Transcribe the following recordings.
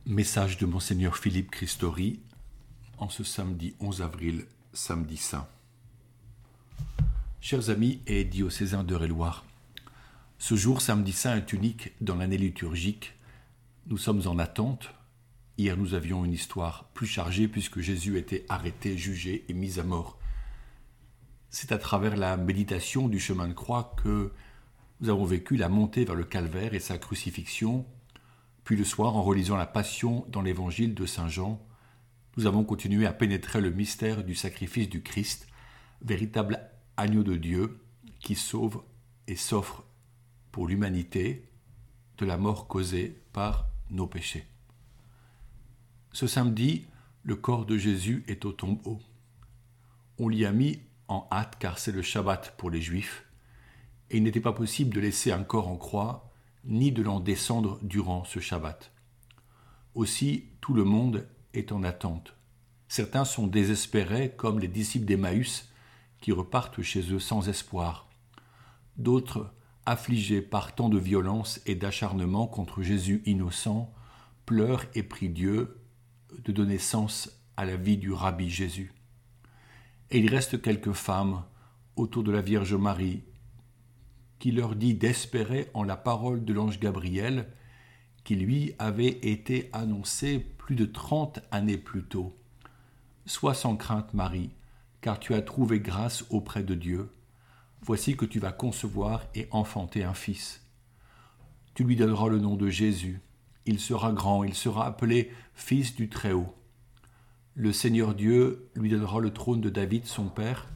Message de Monseigneur Philippe Christori en ce samedi 11 avril, samedi saint. Chers amis et diocésains d'Eure-et-Loir, ce jour samedi saint est unique dans l'année liturgique. Nous sommes en attente. Hier nous avions une histoire plus chargée puisque Jésus était arrêté, jugé et mis à mort. C'est à travers la méditation du chemin de croix que nous avons vécu la montée vers le calvaire et sa crucifixion. Puis le soir, en relisant la Passion dans l'évangile de Saint Jean, nous avons continué à pénétrer le mystère du sacrifice du Christ, véritable agneau de Dieu qui sauve et s'offre pour l'humanité de la mort causée par nos péchés. Ce samedi, le corps de Jésus est au tombeau. On l'y a mis en hâte car c'est le Shabbat pour les Juifs, et il n'était pas possible de laisser un corps en croix ni de l'en descendre durant ce Shabbat. Aussi, tout le monde est en attente. Certains sont désespérés, comme les disciples d'Emmaüs, qui repartent chez eux sans espoir. D'autres, affligés par tant de violence et d'acharnement contre Jésus innocent, pleurent et prient Dieu de donner sens à la vie du Rabbi Jésus. Et il reste quelques femmes autour de la Vierge Marie, qui leur dit d'espérer en la parole de l'ange Gabriel, qui lui avait été annoncée plus de 30 années plus tôt. « Sois sans crainte, Marie, car tu as trouvé grâce auprès de Dieu. Voici que tu vas concevoir et enfanter un fils. Tu lui donneras le nom de Jésus. Il sera grand, il sera appelé Fils du Très-Haut. Le Seigneur Dieu lui donnera le trône de David, son père.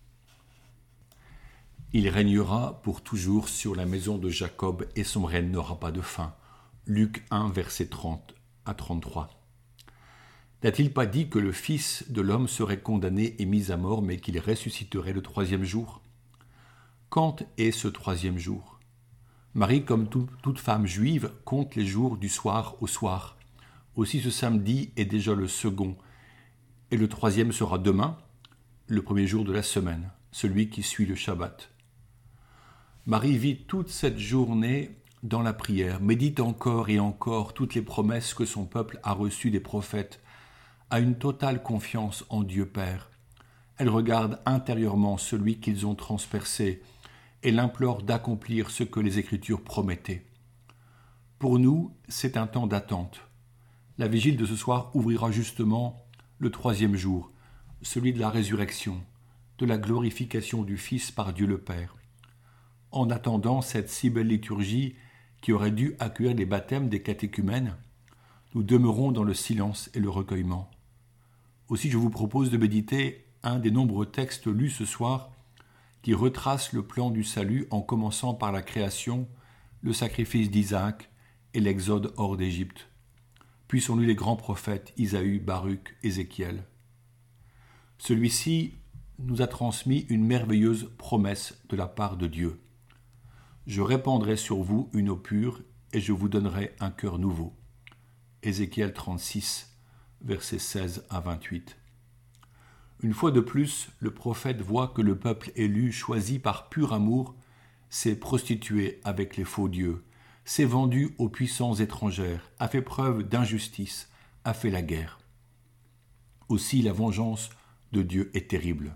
Il régnera pour toujours sur la maison de Jacob et son règne n'aura pas de fin. » Luc 1, versets 30 à 33. N'a-t-il pas dit que le Fils de l'homme serait condamné et mis à mort, mais qu'il ressusciterait le troisième jour ? Quand est ce troisième jour ? Marie, comme toute femme juive, compte les jours du soir au soir. Aussi ce samedi est déjà le second, et le troisième sera demain, le premier jour de la semaine, celui qui suit le Shabbat. Marie vit toute cette journée dans la prière, médite encore et encore toutes les promesses que son peuple a reçues des prophètes, a une totale confiance en Dieu Père. Elle regarde intérieurement celui qu'ils ont transpercé et l'implore d'accomplir ce que les Écritures promettaient. Pour nous, c'est un temps d'attente. La vigile de ce soir ouvrira justement le troisième jour, celui de la résurrection, de la glorification du Fils par Dieu le Père. En attendant cette si belle liturgie qui aurait dû accueillir les baptêmes des catéchumènes, nous demeurons dans le silence et le recueillement. Aussi, je vous propose de méditer un des nombreux textes lus ce soir qui retrace le plan du salut en commençant par la création, le sacrifice d'Isaac et l'exode hors d'Égypte. Puis sont lus les grands prophètes Isaïe, Baruch, Ézéchiel. Celui-ci nous a transmis une merveilleuse promesse de la part de Dieu. Je répandrai sur vous une eau pure et je vous donnerai un cœur nouveau. Ézéchiel 36, versets 16 à 28. Une fois de plus, le prophète voit que le peuple élu, choisi par pur amour, s'est prostitué avec les faux dieux, s'est vendu aux puissances étrangères, a fait preuve d'injustice, a fait la guerre. Aussi la vengeance de Dieu est terrible.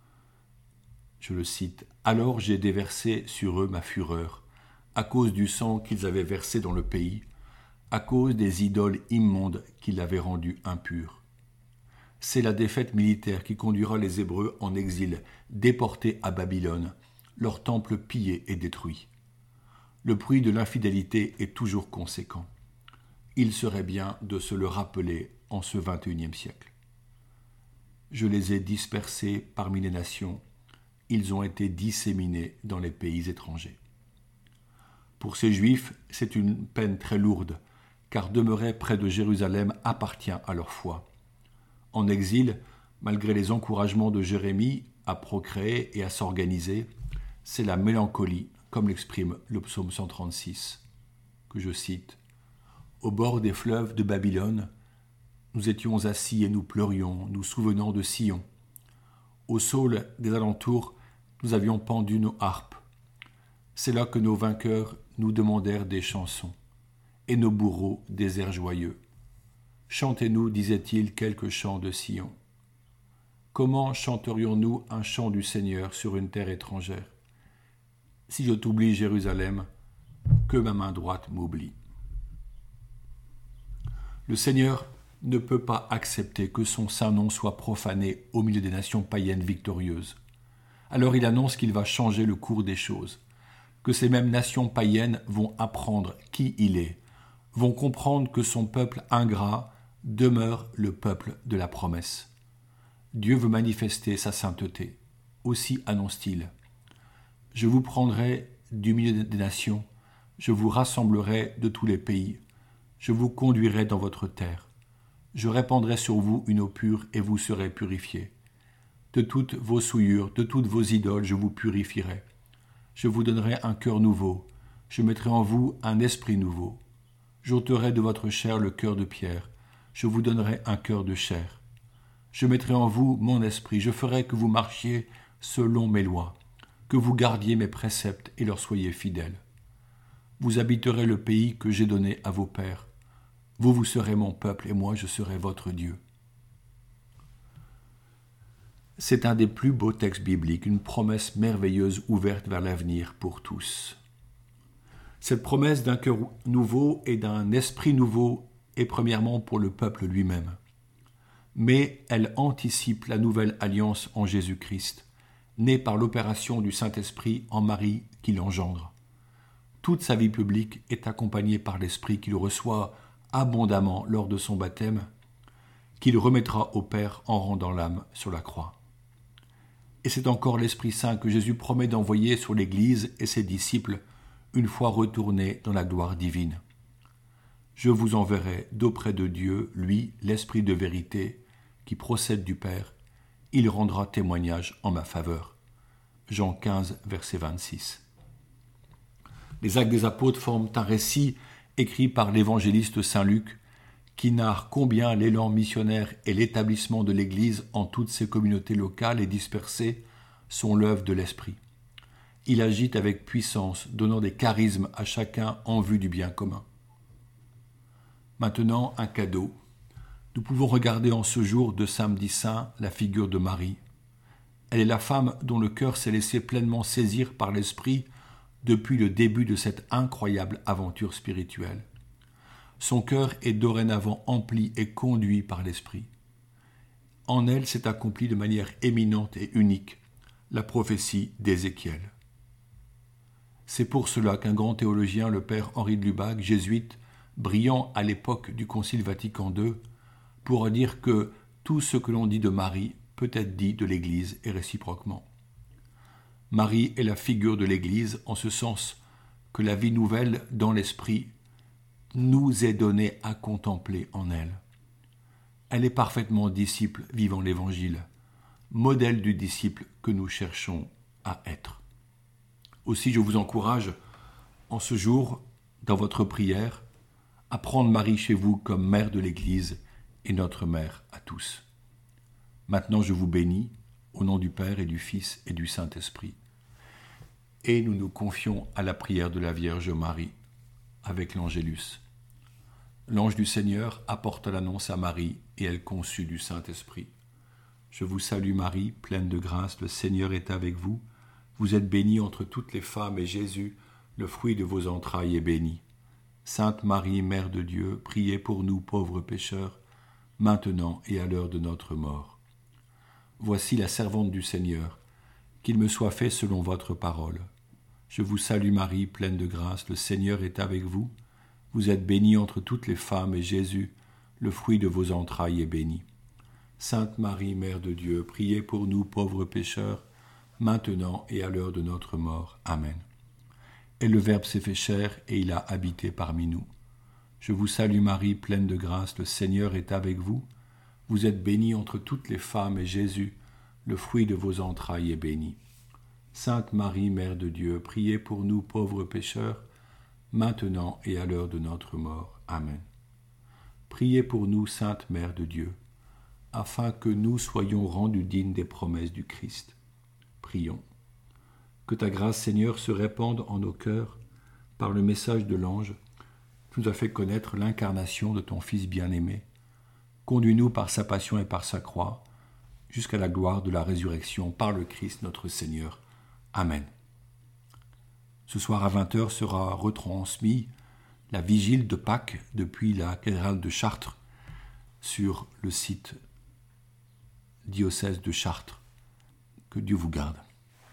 Je le cite, « Alors j'ai déversé sur eux ma fureur, à cause du sang qu'ils avaient versé dans le pays, à cause des idoles immondes qui l'avaient rendu impur. C'est la défaite militaire qui conduira les Hébreux en exil, déportés à Babylone, leur temple pillé et détruit. Le prix de l'infidélité est toujours conséquent. Il serait bien de se le rappeler en ce XXIe siècle. Je les ai dispersés parmi les nations, ils ont été disséminés dans les pays étrangers. » Pour ces Juifs, c'est une peine très lourde, car demeurer près de Jérusalem appartient à leur foi. En exil, malgré les encouragements de Jérémie à procréer et à s'organiser, c'est la mélancolie, comme l'exprime le psaume 136, que je cite. « Au bord des fleuves de Babylone, nous étions assis et nous pleurions, nous souvenant de Sion. Au saule des alentours, nous avions pendu nos harpes. C'est là que nos vainqueurs nous demandèrent des chansons, et nos bourreaux des airs joyeux. Chantez-nous, disait-il, quelques chants de Sion. Comment chanterions-nous un chant du Seigneur sur une terre étrangère? Si je t'oublie, Jérusalem, que ma main droite m'oublie. Le Seigneur ne peut pas accepter que son saint nom soit profané au milieu des nations païennes victorieuses. Alors il annonce qu'il va changer le cours des choses, que ces mêmes nations païennes vont apprendre qui il est, vont comprendre que son peuple ingrat demeure le peuple de la promesse. Dieu veut manifester sa sainteté. Aussi annonce-t-il : je vous prendrai du milieu des nations, je vous rassemblerai de tous les pays, je vous conduirai dans votre terre, je répandrai sur vous une eau pure et vous serez purifiés. De toutes vos souillures, de toutes vos idoles, je vous purifierai. Je vous donnerai un cœur nouveau, je mettrai en vous un esprit nouveau. J'ôterai de votre chair le cœur de pierre, je vous donnerai un cœur de chair. Je mettrai en vous mon esprit, je ferai que vous marchiez selon mes lois, que vous gardiez mes préceptes et leur soyez fidèles. Vous habiterez le pays que j'ai donné à vos pères. Vous serez mon peuple et moi je serai votre Dieu. C'est un des plus beaux textes bibliques, une promesse merveilleuse ouverte vers l'avenir pour tous. Cette promesse d'un cœur nouveau et d'un esprit nouveau est premièrement pour le peuple lui-même. Mais elle anticipe la nouvelle alliance en Jésus-Christ, née par l'opération du Saint-Esprit en Marie qui l'engendre. Toute sa vie publique est accompagnée par l'Esprit qu'il reçoit abondamment lors de son baptême, qu'il remettra au Père en rendant l'âme sur la croix. Et c'est encore l'Esprit Saint que Jésus promet d'envoyer sur l'Église et ses disciples une fois retournés dans la gloire divine. Je vous enverrai d'auprès de Dieu, lui, l'Esprit de vérité, qui procède du Père. Il rendra témoignage en ma faveur. Jean 15, verset 26. Les Actes des Apôtres forment un récit écrit par l'évangéliste Saint Luc, qui narre combien l'élan missionnaire et l'établissement de l'Église en toutes ses communautés locales et dispersées sont l'œuvre de l'Esprit. Il agit avec puissance, donnant des charismes à chacun en vue du bien commun. Maintenant, un cadeau. Nous pouvons regarder en ce jour de Samedi Saint la figure de Marie. Elle est la femme dont le cœur s'est laissé pleinement saisir par l'Esprit depuis le début de cette incroyable aventure spirituelle. Son cœur est dorénavant empli et conduit par l'Esprit. En elle s'est accomplie de manière éminente et unique la prophétie d'Ézéchiel. C'est pour cela qu'un grand théologien, le père Henri de Lubac, jésuite, brillant à l'époque du Concile Vatican II, pourra dire que tout ce que l'on dit de Marie peut être dit de l'Église et réciproquement. Marie est la figure de l'Église en ce sens que la vie nouvelle dans l'Esprit nous est donnée à contempler en elle. Elle est parfaitement disciple vivant l'Évangile, modèle du disciple que nous cherchons à être. Aussi, je vous encourage, en ce jour, dans votre prière, à prendre Marie chez vous comme mère de l'Église et notre mère à tous. Maintenant, je vous bénis, au nom du Père et du Fils et du Saint-Esprit. Et nous nous confions à la prière de la Vierge Marie, avec l'Angélus. L'ange du Seigneur apporta l'annonce à Marie, et elle conçut du Saint-Esprit. Je vous salue Marie, pleine de grâce, le Seigneur est avec vous. Vous êtes bénie entre toutes les femmes, et Jésus, le fruit de vos entrailles, est béni. Sainte Marie, Mère de Dieu, priez pour nous pauvres pécheurs, maintenant et à l'heure de notre mort. Voici la servante du Seigneur, qu'il me soit fait selon votre parole. Je vous salue Marie, pleine de grâce, le Seigneur est avec vous. Vous êtes bénie entre toutes les femmes, et Jésus, le fruit de vos entrailles, est béni. Sainte Marie, Mère de Dieu, priez pour nous pauvres pécheurs, maintenant et à l'heure de notre mort. Amen. Et le Verbe s'est fait chair, et il a habité parmi nous. Je vous salue Marie, pleine de grâce, le Seigneur est avec vous. Vous êtes bénie entre toutes les femmes, et Jésus, le fruit de vos entrailles, est béni. Sainte Marie, Mère de Dieu, priez pour nous pauvres pécheurs, maintenant et à l'heure de notre mort. Amen. Priez pour nous, Sainte Mère de Dieu, afin que nous soyons rendus dignes des promesses du Christ. Prions. Que ta grâce, Seigneur, se répande en nos cœurs par le message de l'ange qui nous a fait connaître l'incarnation de ton Fils bien-aimé, Conduis-nous par sa passion et par sa croix, jusqu'à la gloire de la résurrection par le Christ notre Seigneur. Amen. Ce soir à 20h sera retransmis la vigile de Pâques depuis la cathédrale de Chartres sur le site diocèse de Chartres. Que Dieu vous garde.